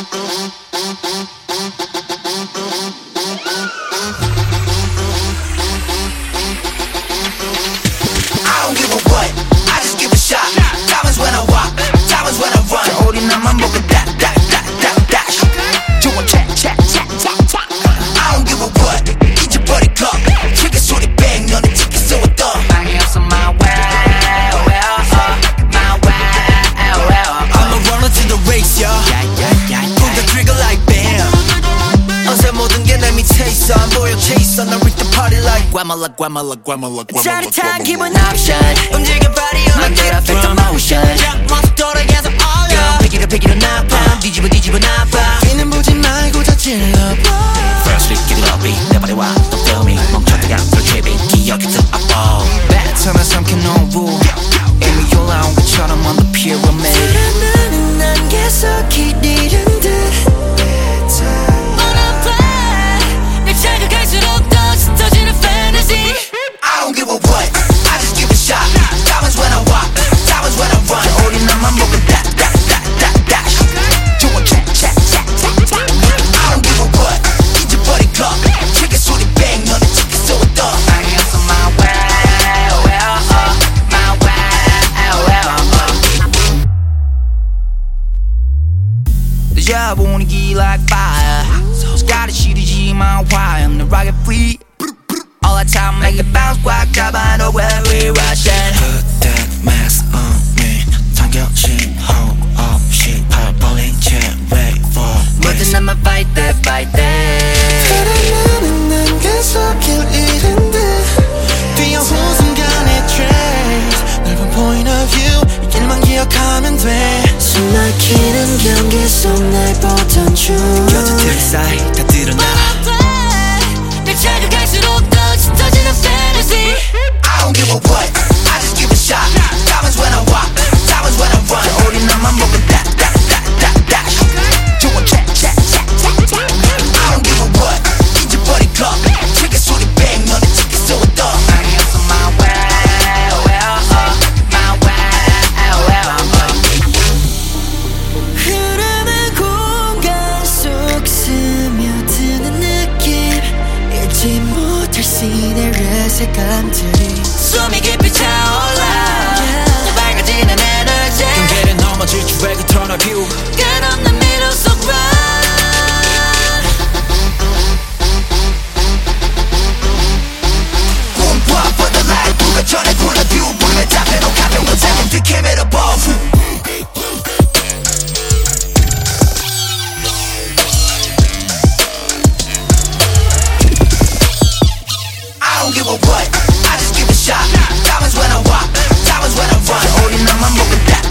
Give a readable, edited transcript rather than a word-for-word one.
don't give a what, I just give a shot. Diamonds when I walk, diamonds when I run. 겨울이 나만 보고 dash. 좋은 chat. I don't give a what, 잊어버릴 것. 트리거 소리 bang, 너는 티켓 쏘았던. 방해 없어 my way, my way. I'm a runner to the race, yo. Pull the trigger like bam. 어제 모든 게 내 밑에 있어. 안 보여 chase, 난 reach the party like Guamala. 짜릿한 기분 option. 움직여 body on 만들어 effect of motion. 쫙 돌아 계속 올려. 패기로 나빠. 뒤집어 나빠. 뒤는 보지 말고 다 찔러. First we get it up, 내 발에 와. Don't tell me 멈췄다가 별 tripping. 기억이 들 아파. 배터나 삼켜놓고 이미 올라온 것처럼 on the pyramid. 살아나는 난 계속 길 잃은 듯. I don't give a what, I just give a shot. Diamonds when I walk, diamonds when I run. 겨울이 나만 보고 dash. 좋은 chat. I don't give a what, 잊어버릴 것. 트리거 소리 bang, 너는 티켓 쏘았던. 방해 없어 my way, my way. 데자 분위기 like fire. 스카리 시리지만 why I'm the rocket free. All the time make it bounce 꽉 잡아도 where we rushing. Put that mask on me. 당겨진 호흡 없이 펄펄린 채 wait for me. 뭐든 나만 fight that. 살아나는 난 계속 길 잃은 듯. 뛰어온 순간의 trace. 넓은 point of view. 이 길만 기억하면 돼. 숨 막히는 경계 속 날 보던 중. 곁에 들 사이 다 드러나. 날 찾아갈수록 더 짙어지는 fantasy. I don't give a what, I just give a shot. Diamonds when I walk, diamonds when I run. 겨울이 나만 보고 dash. 좋은 chat. I don't give a what, 잊어버릴 것. 트리거 소리 bang, 너는 티켓 쏘았던. 방해 없어 my way, my way. 흐르는 공간 속 스며드는 느낌. 잊지 못할 시내의 색감들이 숨이 깊이 차올라. 또 밝아지는 에너지. 경계를 넘어질 주획을 터널 뷰. 끝없는 미로 속 run. 꿈과 for the light. 누가 전에 불러 뷰. 불에 잡혀놓은 가벼운 세금 뒤캠을 above. I don't give a what, I just give a shot. Diamonds when I walk, diamonds when I run. 겨울이 나만 보고